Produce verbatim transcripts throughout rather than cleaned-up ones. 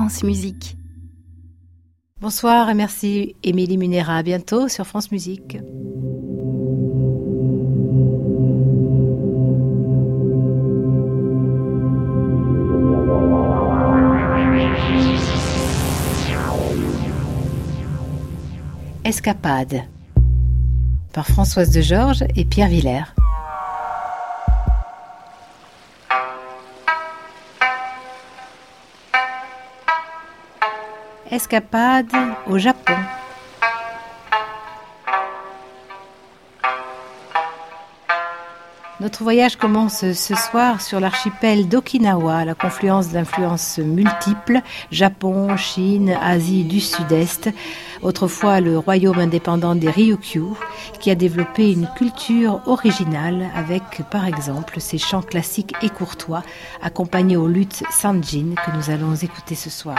France Musique. Bonsoir et merci Émilie Munera. À bientôt sur France Musique. Escapade par Françoise de Georges et Pierre Villers. Escapade au Japon. Notre voyage commence ce soir sur l'archipel d'Okinawa, la confluence d'influences multiples, Japon, Chine, Asie du Sud-Est, autrefois le royaume indépendant des Ryukyu, qui a développé une culture originale avec, par exemple, ses chants classiques et courtois, accompagnés au luth sanjin que nous allons écouter ce soir.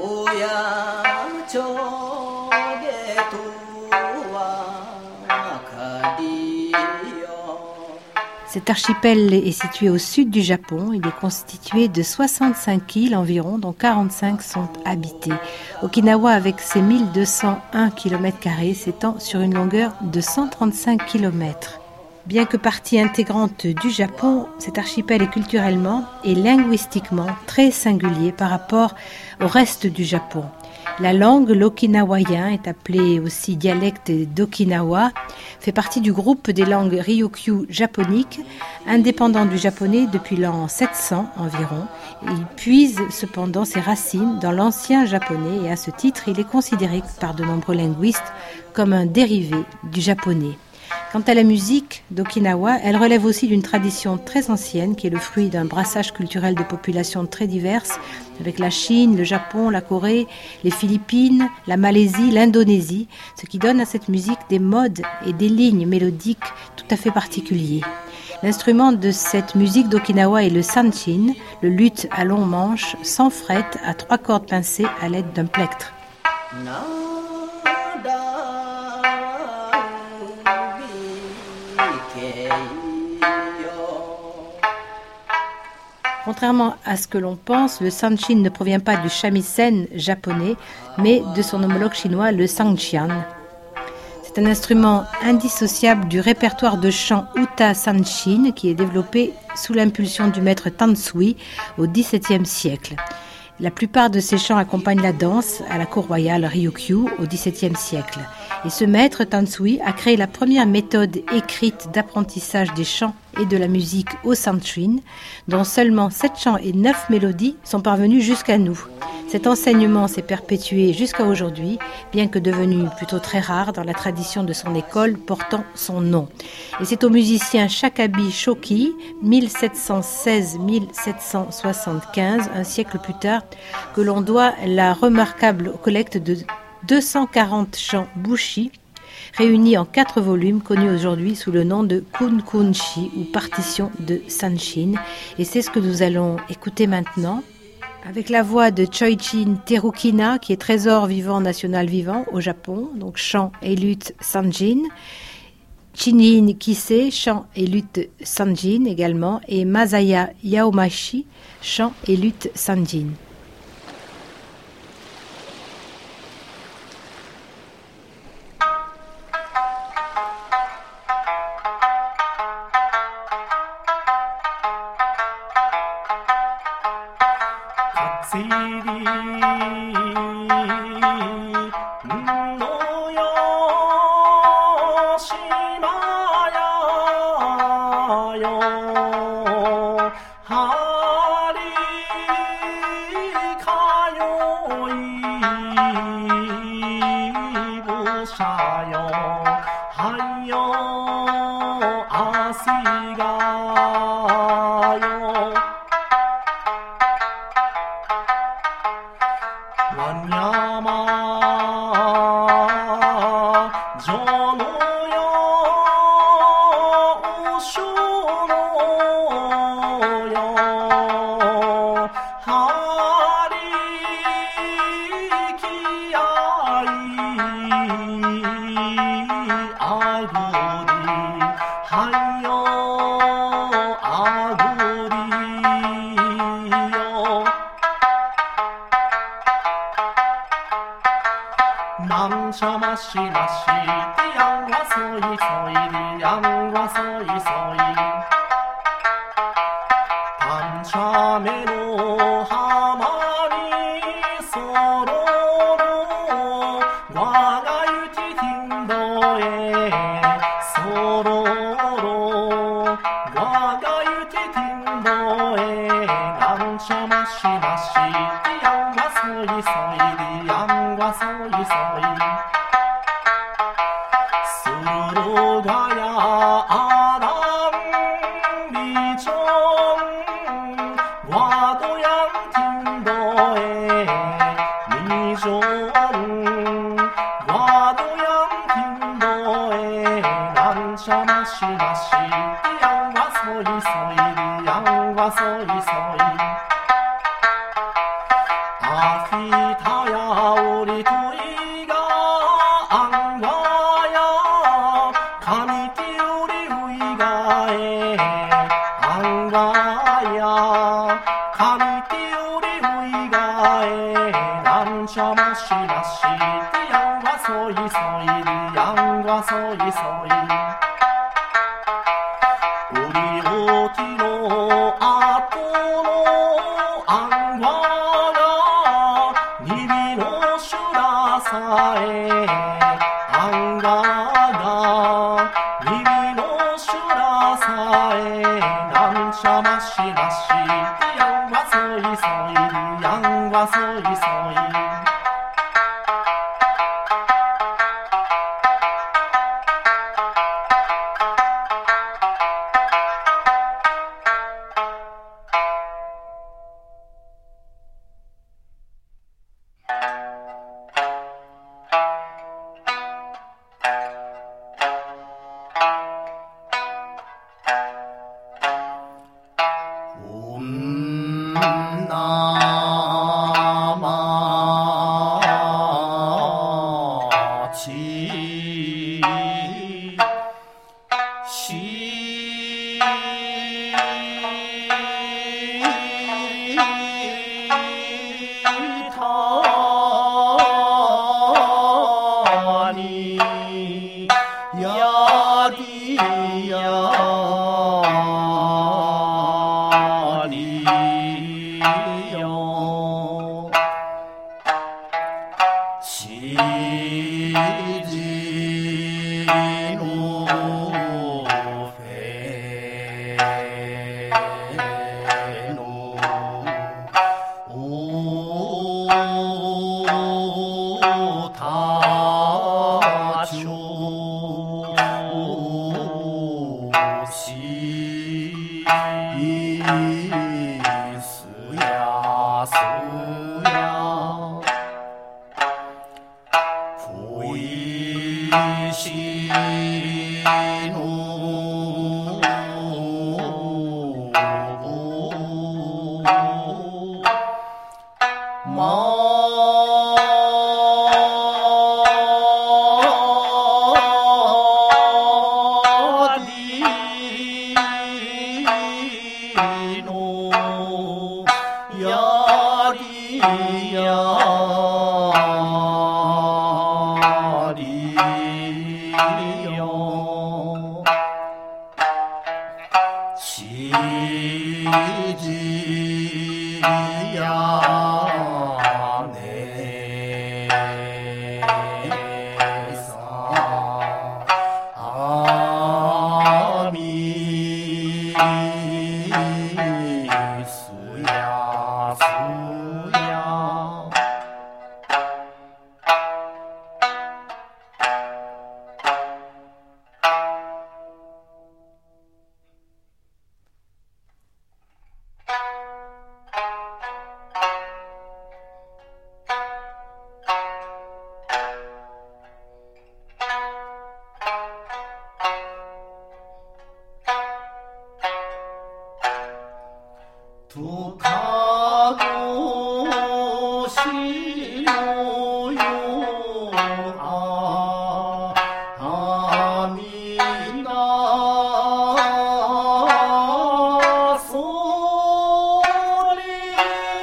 Cet archipel est situé au sud du Japon. Il est constitué de soixante-cinq îles environ, dont quarante-cinq sont habitées. Okinawa, avec ses mille deux cent un kilomètres carrés, s'étend sur une longueur de cent trente-cinq kilomètres. Bien que partie intégrante du Japon, cet archipel est culturellement et linguistiquement très singulier par rapport au reste du Japon. La langue, l'okinawayen, est appelée aussi dialecte d'Okinawa, fait partie du groupe des langues Ryukyu japoniques, indépendant du japonais depuis l'an sept cents environ. Il puise cependant ses racines dans l'ancien japonais et à ce titre, il est considéré par de nombreux linguistes comme un dérivé du japonais. Quant à la musique d'Okinawa, elle relève aussi d'une tradition très ancienne qui est le fruit d'un brassage culturel de populations très diverses avec la Chine, le Japon, la Corée, les Philippines, la Malaisie, l'Indonésie, ce qui donne à cette musique des modes et des lignes mélodiques tout à fait particuliers. L'instrument de cette musique d'Okinawa est le sanshin, le luth à long manche, sans fret, à trois cordes pincées à l'aide d'un plectre. Contrairement à ce que l'on pense, le sanshin ne provient pas du shamisen japonais, mais de son homologue chinois, le sangxian. C'est un instrument indissociable du répertoire de chants Uta Sanshin qui est développé sous l'impulsion du maître Tansui au dix-septième siècle. La plupart de ces chants accompagnent la danse à la cour royale Ryukyu au dix-septième siècle. Et ce maître Tansui a créé la première méthode écrite d'apprentissage des chants et de la musique au sanshin, dont seulement sept chants et neuf mélodies sont parvenus jusqu'à nous. Cet enseignement s'est perpétué jusqu'à aujourd'hui, bien que devenu plutôt très rare dans la tradition de son école portant son nom. Et c'est au musicien Shakabi Shoki, mille sept cent seize à mille sept cent soixante-quinze, un siècle plus tard, que l'on doit la remarquable collecte de deux cent quarante chants bushi, réunis en quatre volumes, connus aujourd'hui sous le nom de Kunkunshi ou partition de sanshin. Et c'est ce que nous allons écouter maintenant, avec la voix de Choichin Terukina, qui est trésor vivant national vivant au Japon, donc chant et luth sanjin. Chinin Kise, chant et luth sanjin également, et Masaya Yaomashi, chant et luth sanjin. Yo ましましりやんわそいそいりやんわそいそいパンチャメの浜にそろろわがゆきティンドへそろろわがゆきティンドへなんちゃましましりやんわそいそいりやんわそいそいするがやあらんびちょんわどやんてんどえみじょんわどやんてんどえなんちゃましましりやんわそいそいりやんわそいそいあきたやおりといがあんがやかみきおりういがえあんがやかみきおりういがえなんちゃましましりやんわそいそいりやんわそいそいおりおきのあとのあんがにびのしゅらさえあんががにびのしゅらさえなんちゃましましりやんわそいそいりやんわそいそい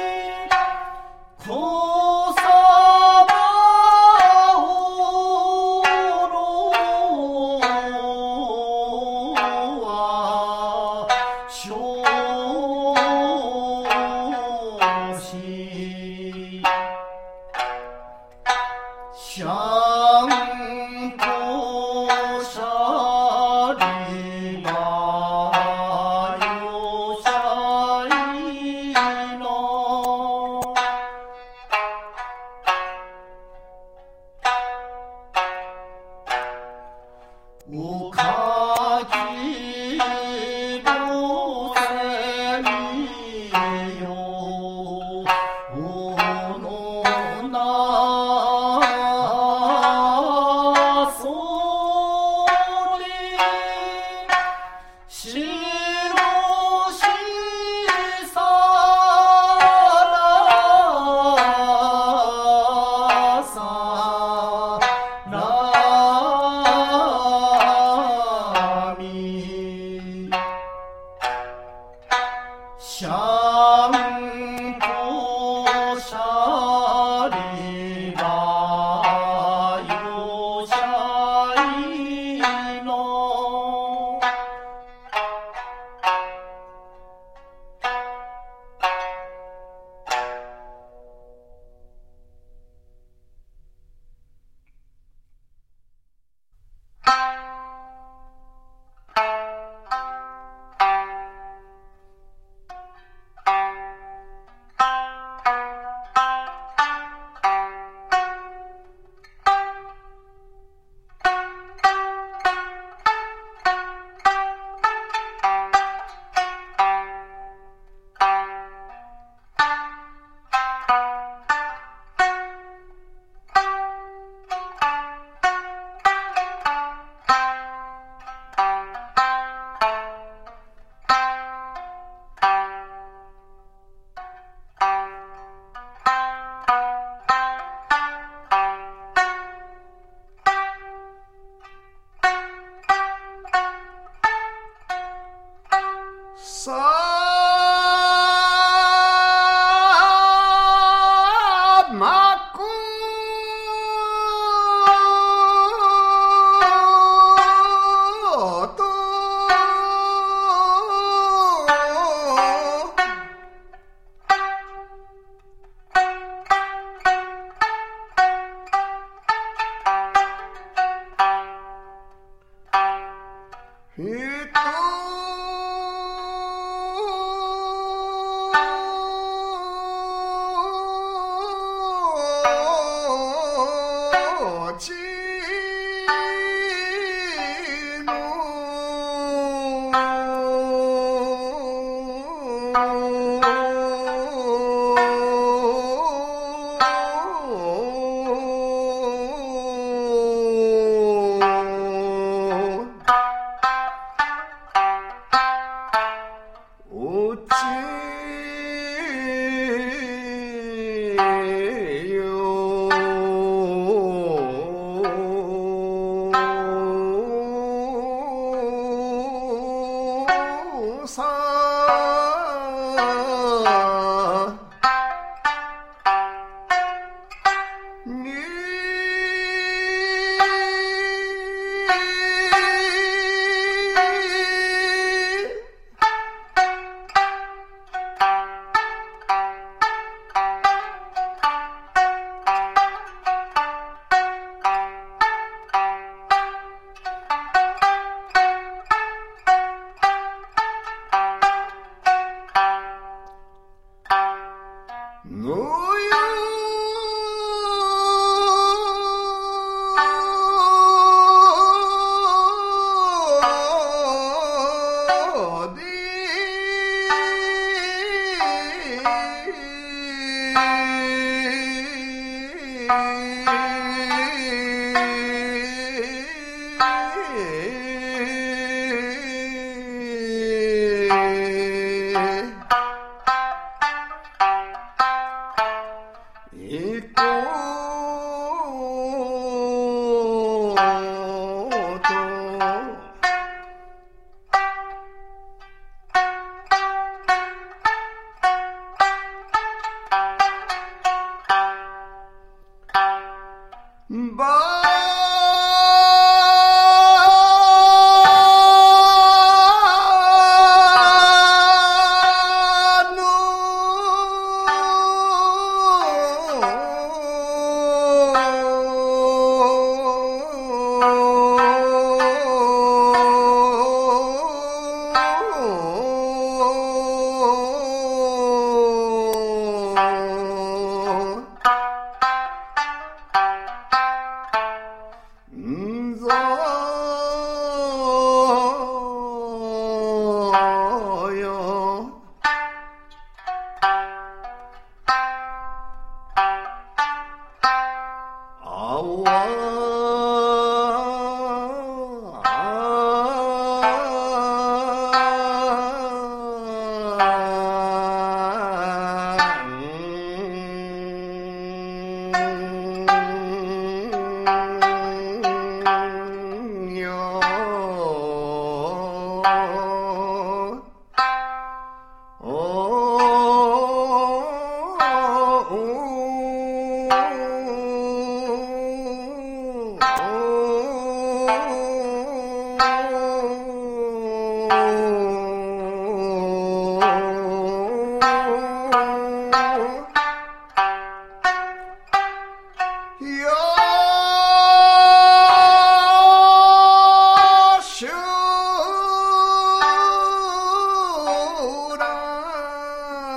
こさばを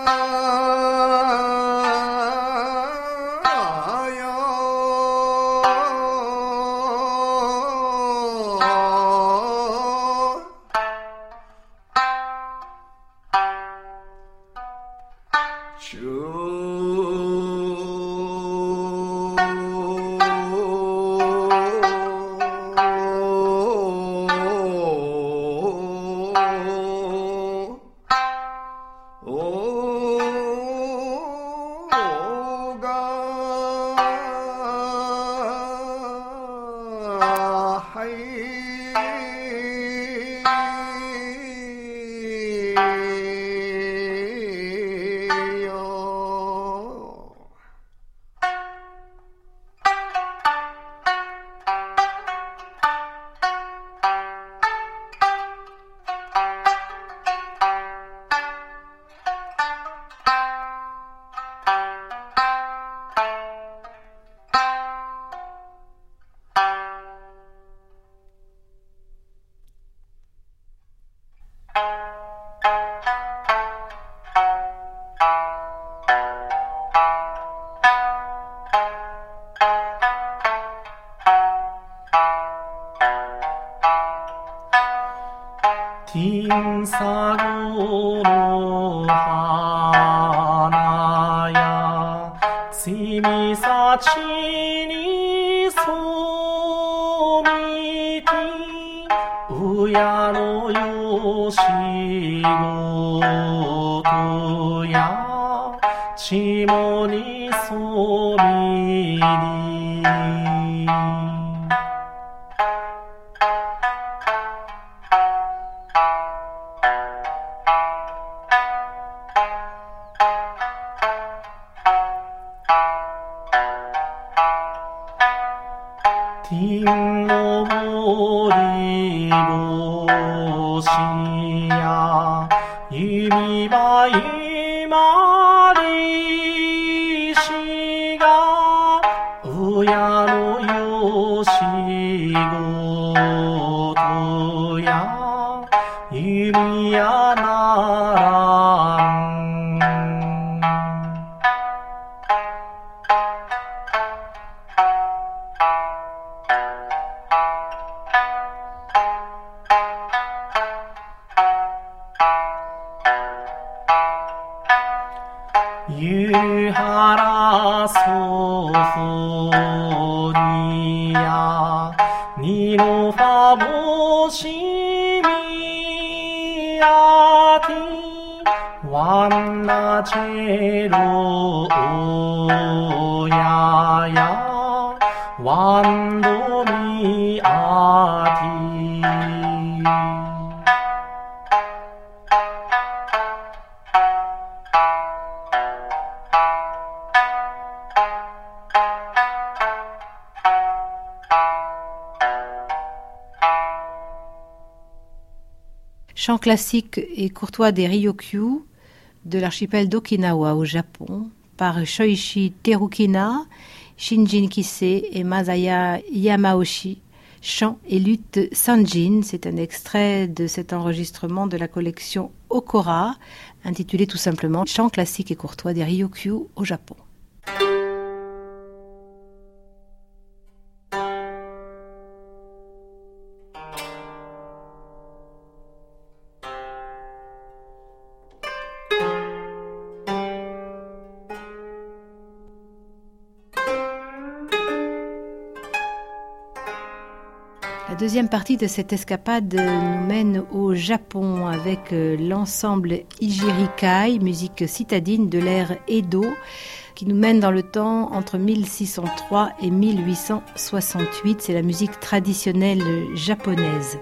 金沙古の花やつみさちに染みて親のよしごとやちもにそみり天のぼりぼしや弓ばいまりしが親のよしごとや弓やならんゆはらそほにやにのfaぼしみやてわんなちぇろおややわんどみあて Chant classique et courtois des Ryokyu de l'archipel d'Okinawa au Japon par Shoichi Terukina, Shinjin Kisei et Masaya Yamaoshi. Chant et lutte Sanjin, c'est un extrait de cet enregistrement de la collection Okora, intitulé tout simplement Chant classique et courtois des Ryokyu au Japon. La deuxième partie de cette escapade nous mène au Japon avec l'ensemble Ijirikai, musique citadine de l'ère Edo, qui nous mène dans le temps entre mille six cent trois et mille huit cent soixante-huit. C'est la musique traditionnelle japonaise.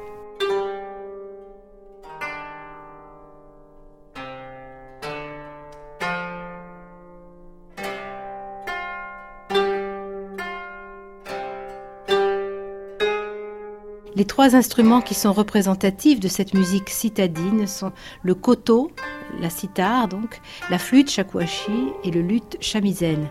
Les trois instruments qui sont représentatifs de cette musique citadine sont le koto, la sitar donc, la flûte shakuhachi et le luth shamisen.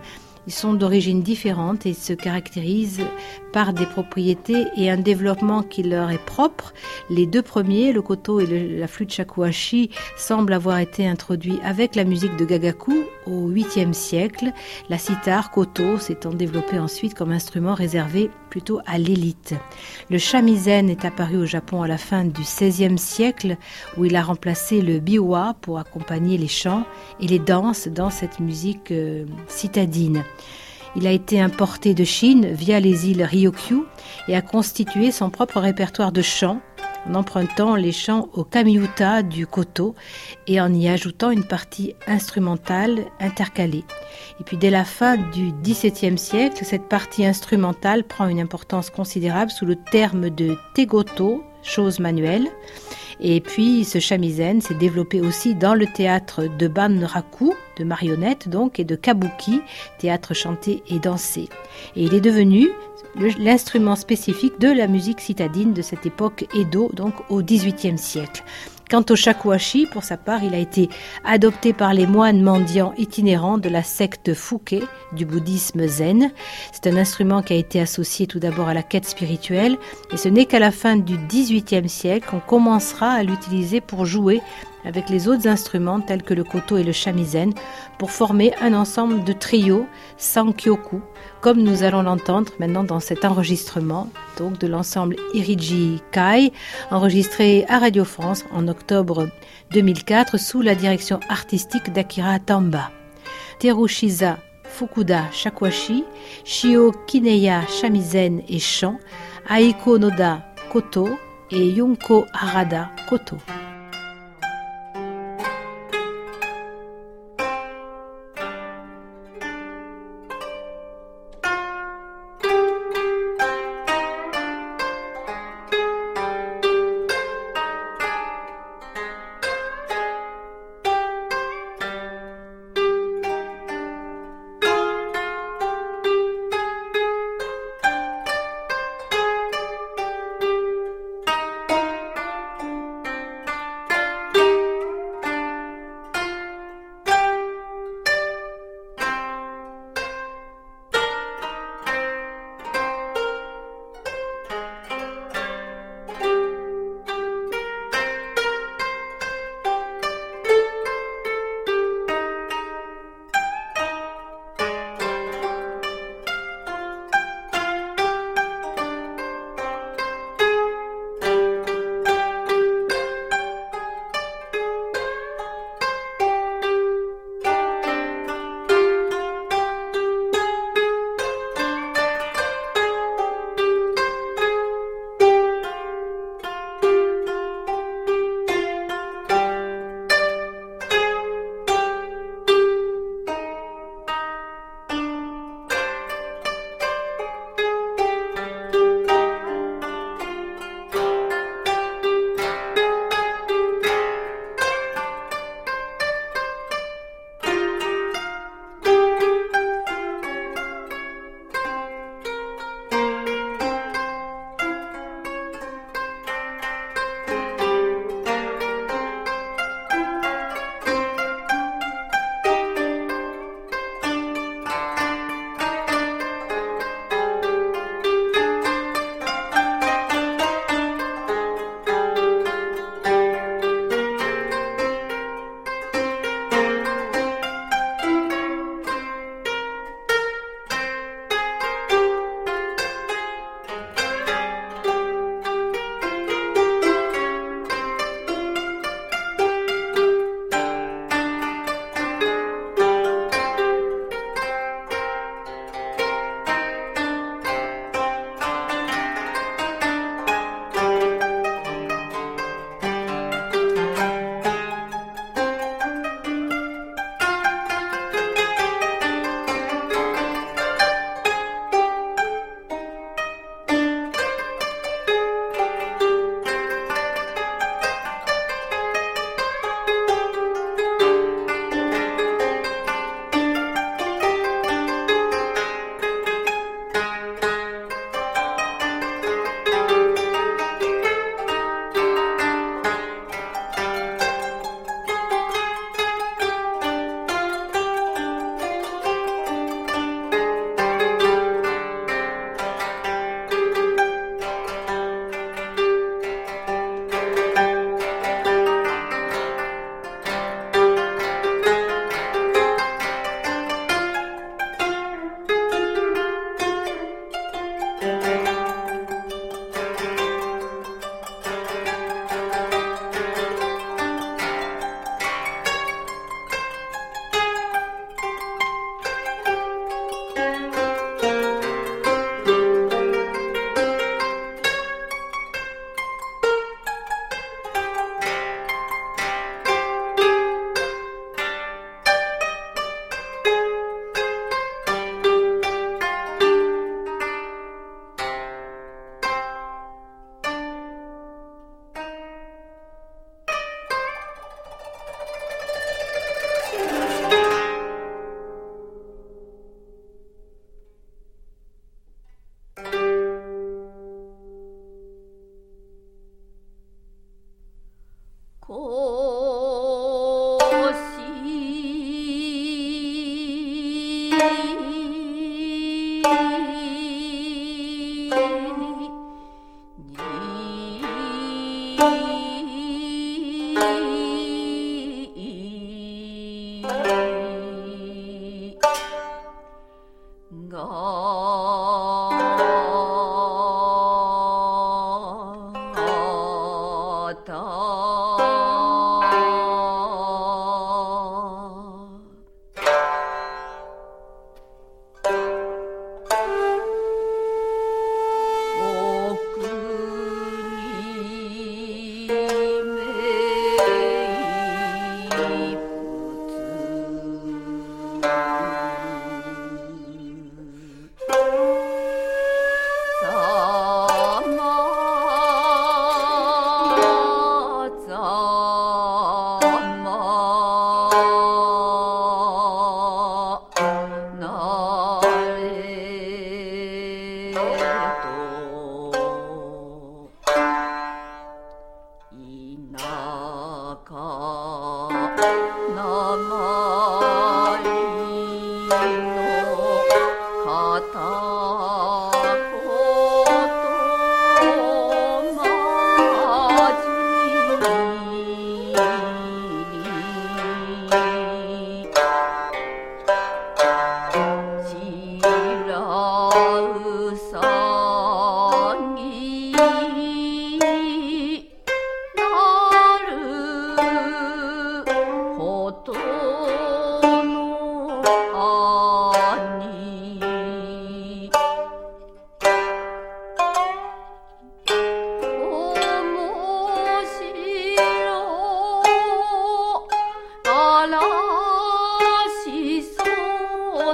Ils sont d'origine différente et se caractérisent par des propriétés et un développement qui leur est propre. Les deux premiers, le koto et le, la flûte shakuhachi, semblent avoir été introduits avec la musique de Gagaku au huitième siècle. La sitar koto s'étant développée ensuite comme instrument réservé plutôt à l'élite. Le shamisen est apparu au Japon à la fin du seizième siècle où il a remplacé le biwa pour accompagner les chants et les danses dans cette musique euh, citadine. Il a été importé de Chine via les îles Ryukyu et a constitué son propre répertoire de chants en empruntant les chants au kamiuta du koto et en y ajoutant une partie instrumentale intercalée. Et puis dès la fin du dix-septième siècle, cette partie instrumentale prend une importance considérable sous le terme de tegoto, chose manuelle. Et puis ce shamisen s'est développé aussi dans le théâtre de banraku, de marionnettes donc, et de kabuki, théâtre chanté et dansé. Et il est devenu l'instrument spécifique de la musique citadine de cette époque Edo, donc au dix-huitième siècle. Quant au shakuhachi, pour sa part, il a été adopté par les moines mendiants itinérants de la secte Fuke du bouddhisme zen. C'est un instrument qui a été associé tout d'abord à la quête spirituelle et ce n'est qu'à la fin du dix-huitième siècle qu'on commencera à l'utiliser pour jouer avec les autres instruments tels que le koto et le shamisen pour former un ensemble de trios sankyoku, comme nous allons l'entendre maintenant dans cet enregistrement donc de l'ensemble Iriji Kai, enregistré à Radio France en octobre deux mille quatre sous la direction artistique d'Akira Tamba. Terushiza Fukuda shakuhachi, Shio Kineya shamisen et chant, Aiko Noda koto et Yunko Harada koto.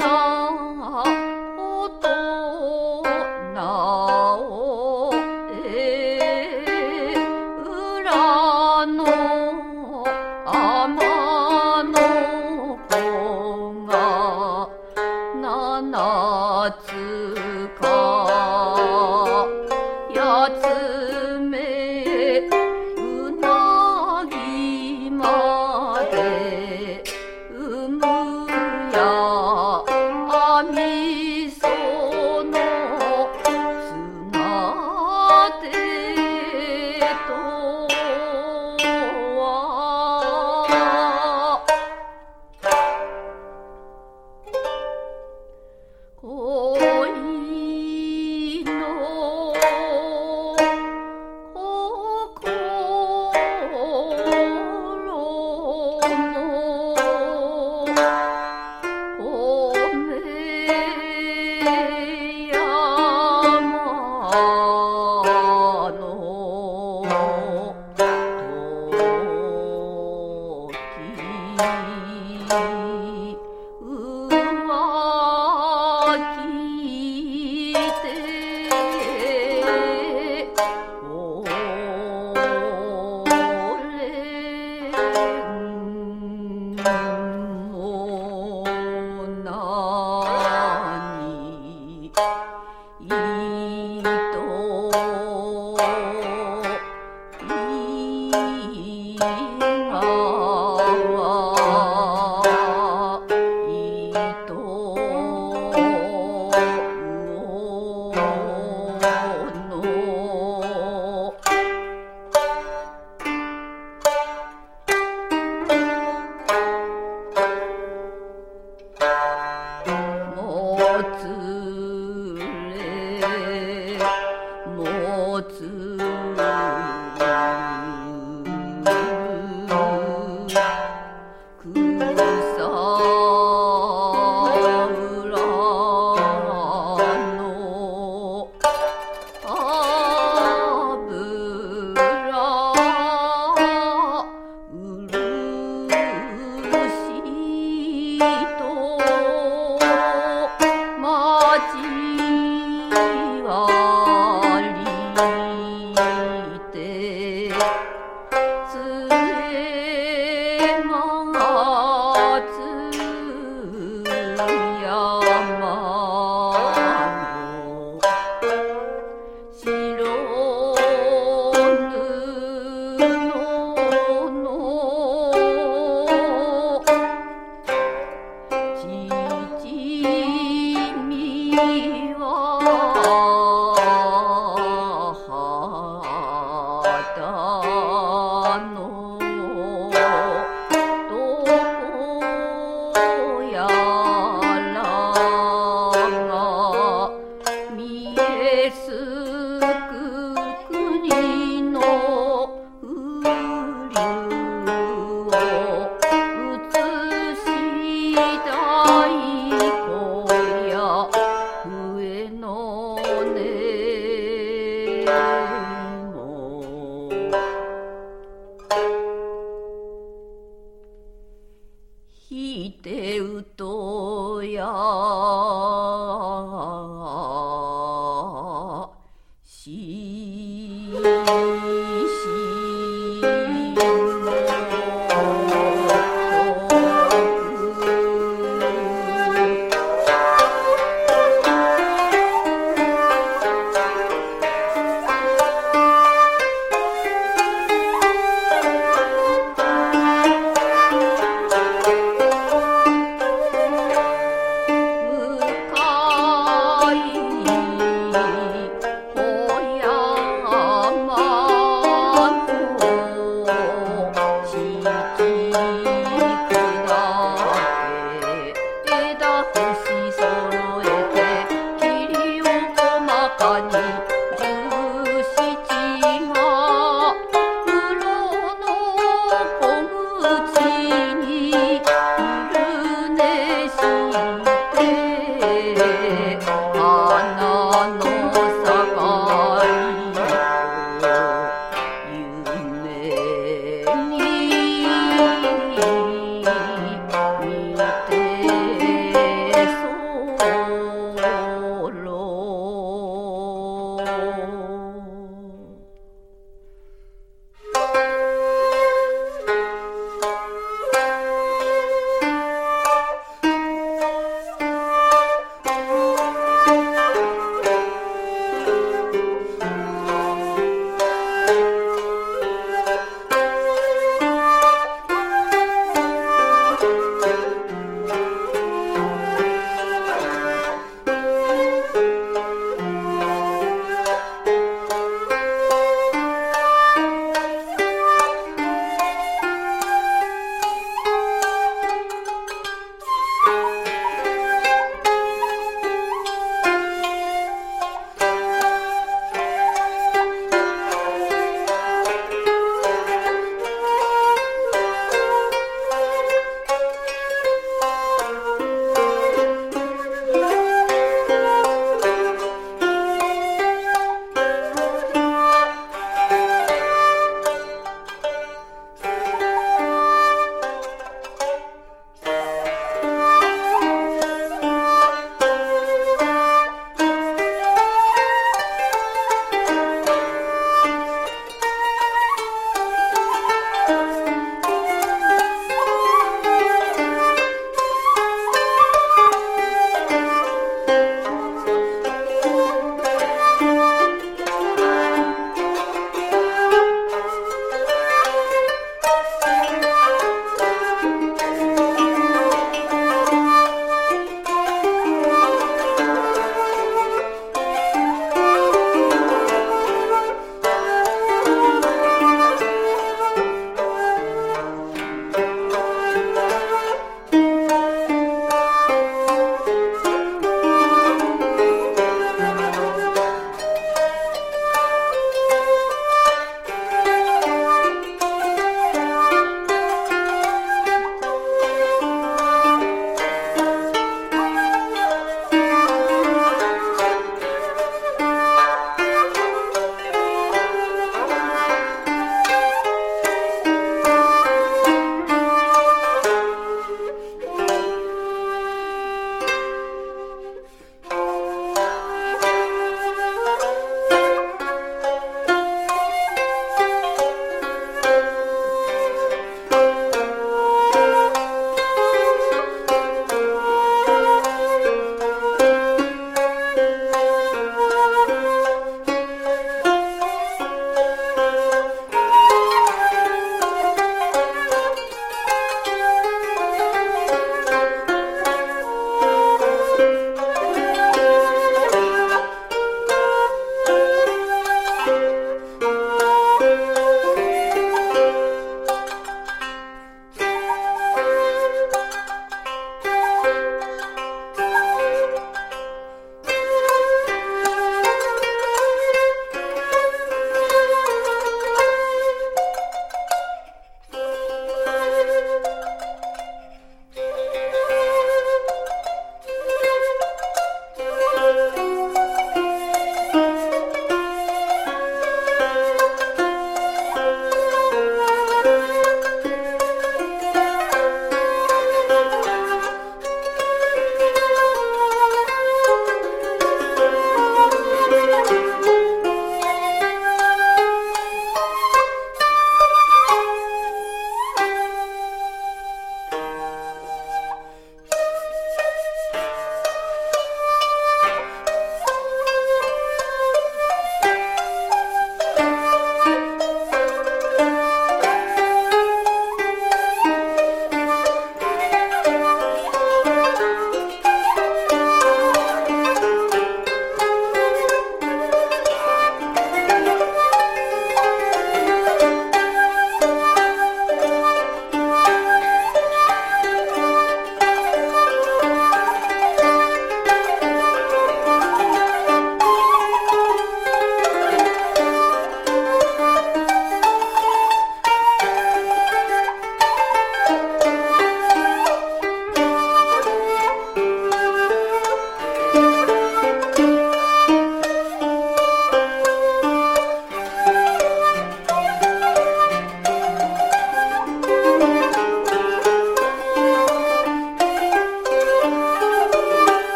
「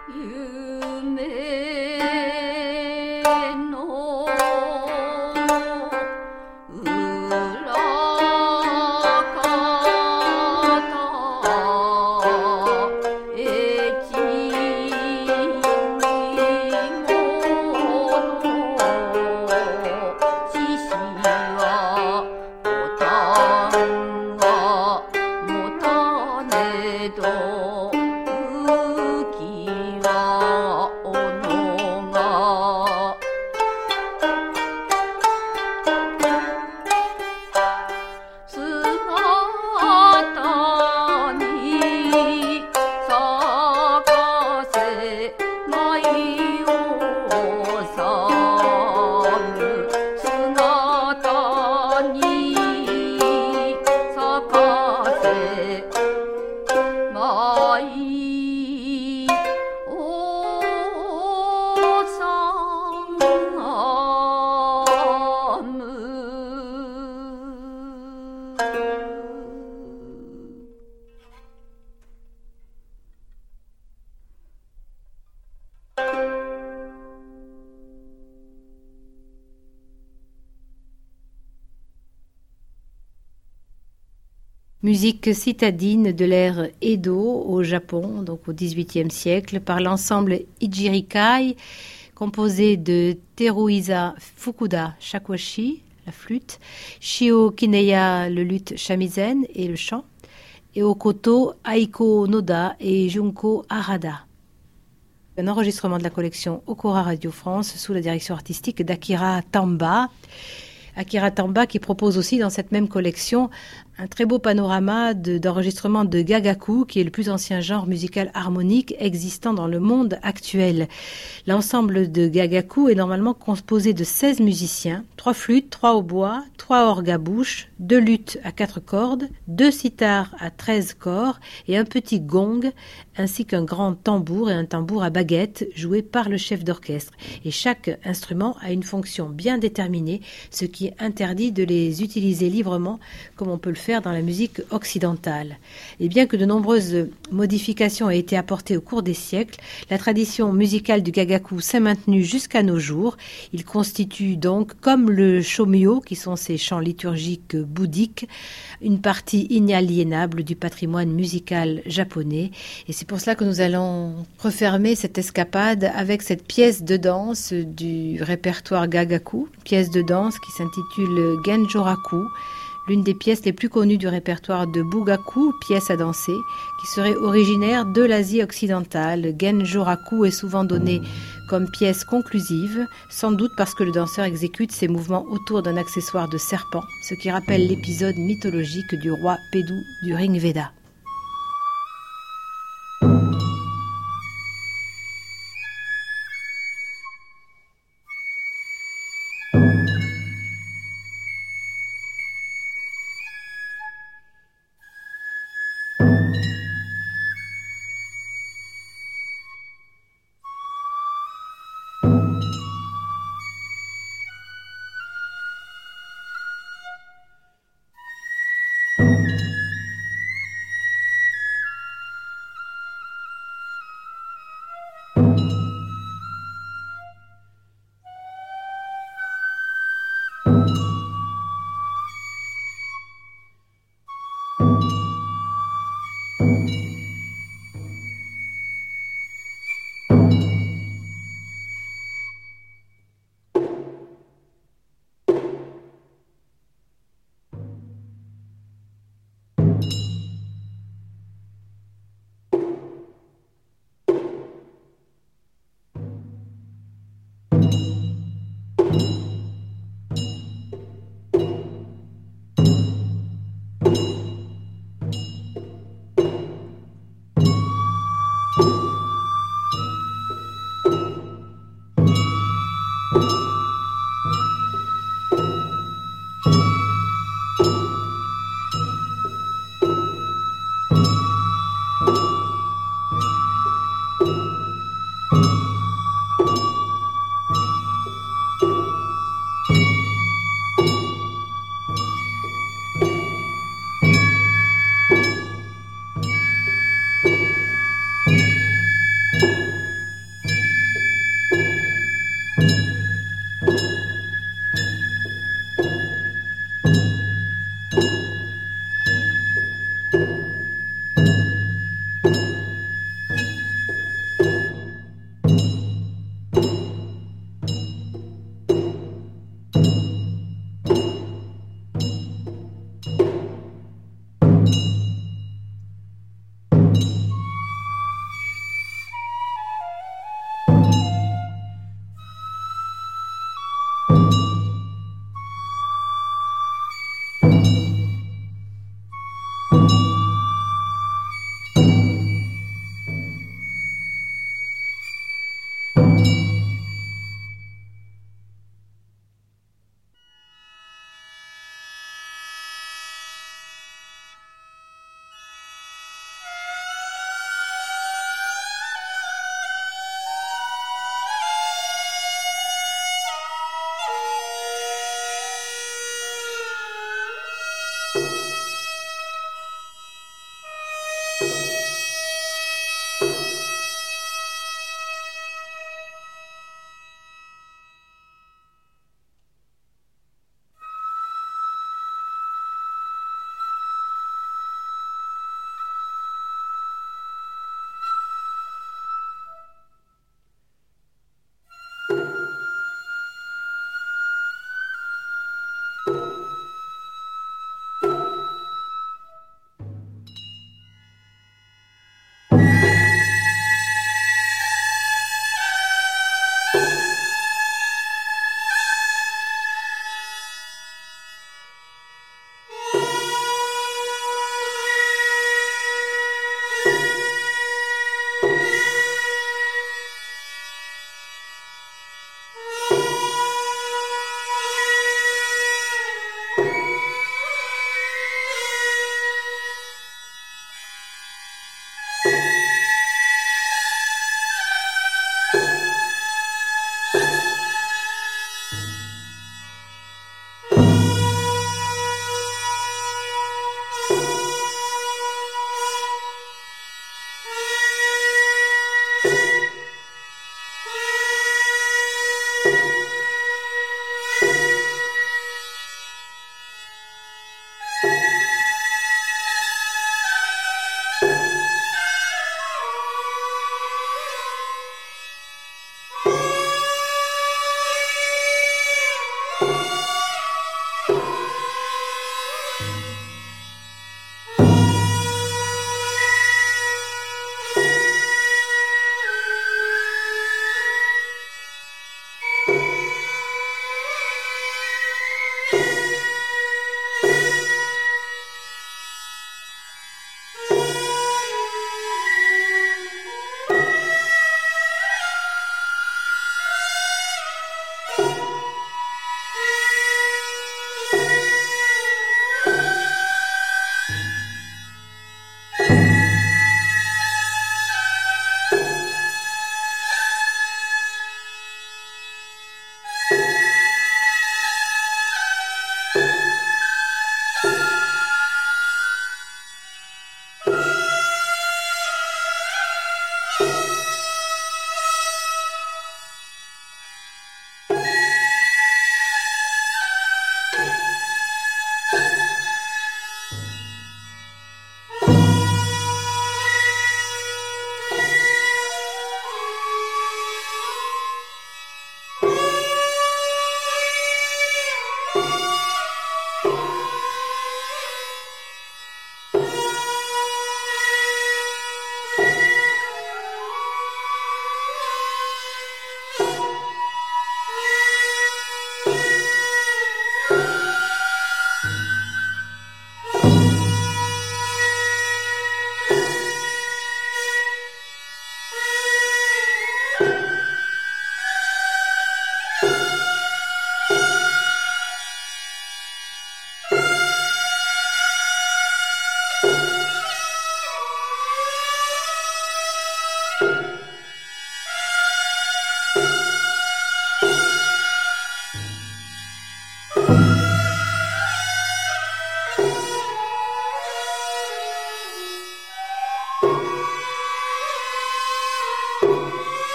Musique citadine de l'ère Edo au Japon, donc au dix-huitième siècle, par l'ensemble Ijirikai, composé de Teruisa Fukuda shakuhachi, la flûte, Shio Kineya, le luth shamisen et le chant, et Okoto Aiko Noda et Junko Harada. Un enregistrement de la collection Okora Radio France sous la direction artistique d'Akira Tamba. Akira Tamba qui propose aussi dans cette même collection un très beau panorama de, d'enregistrement de gagaku, qui est le plus ancien genre musical harmonique existant dans le monde actuel. L'ensemble de gagaku est normalement composé de seize musiciens, trois flûtes, trois hautbois, trois orgues à bouche, deux luths à quatre cordes, deux sitars à treize corps et un petit gong, ainsi qu'un grand tambour et un tambour à baguette joué par le chef d'orchestre. Et chaque instrument a une fonction bien déterminée, ce qui interdit de les utiliser librement comme on peut le faire dans la musique occidentale. Et bien que de nombreuses modifications aient été apportées au cours des siècles, la tradition musicale du gagaku s'est maintenue jusqu'à nos jours. Il constitue donc, comme le shomyo, qui sont ces chants liturgiques bouddhiques, une partie inaliénable du patrimoine musical japonais. Et c'est pour cela que nous allons refermer cette escapade avec cette pièce de danse du répertoire gagaku, pièce de danse qui s'intitule Genjoraku, l'une des pièces les plus connues du répertoire de Bugaku, pièce à danser, qui serait originaire de l'Asie occidentale. Genjoraku est souvent donné comme pièce conclusive, sans doute parce que le danseur exécute ses mouvements autour d'un accessoire de serpent, ce qui rappelle l'épisode mythologique du roi Pedu du Ring Veda.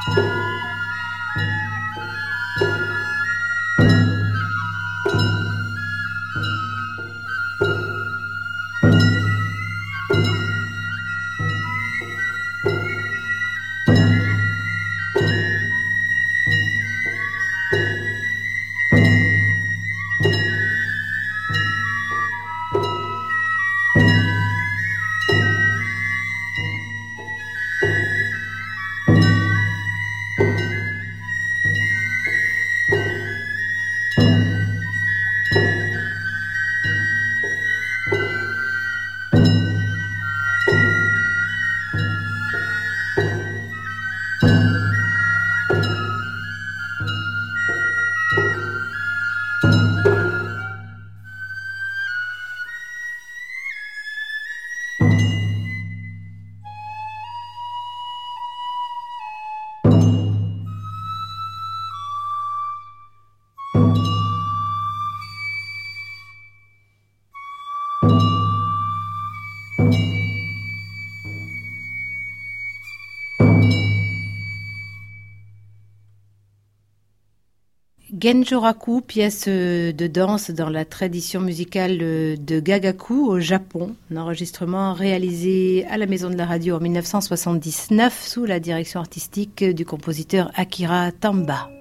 Genjoraku, pièce de danse dans la tradition musicale de Gagaku au Japon, un enregistrement réalisé à la Maison de la Radio en dix-neuf cent soixante-dix-neuf sous la direction artistique du compositeur Akira Tamba.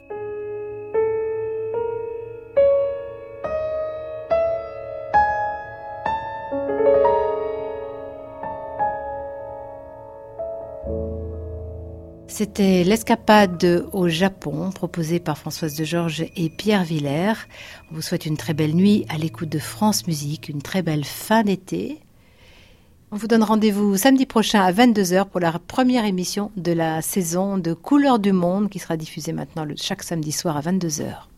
C'était l'escapade au Japon proposée par Françoise de Georges et Pierre Villers. On vous souhaite une très belle nuit à l'écoute de France Musique, une très belle fin d'été. On vous donne rendez-vous samedi prochain à vingt-deux heures pour la première émission de la saison de Couleurs du Monde qui sera diffusée maintenant le, chaque samedi soir à vingt-deux heures.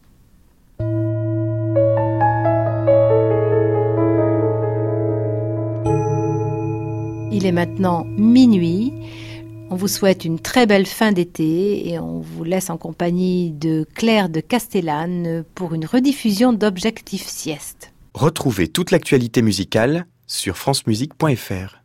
Il est maintenant minuit. On vous souhaite une très belle fin d'été et on vous laisse en compagnie de Claire de Castellane pour une rediffusion d'Objectif Sieste. Retrouvez toute l'actualité musicale sur francemusique point f r.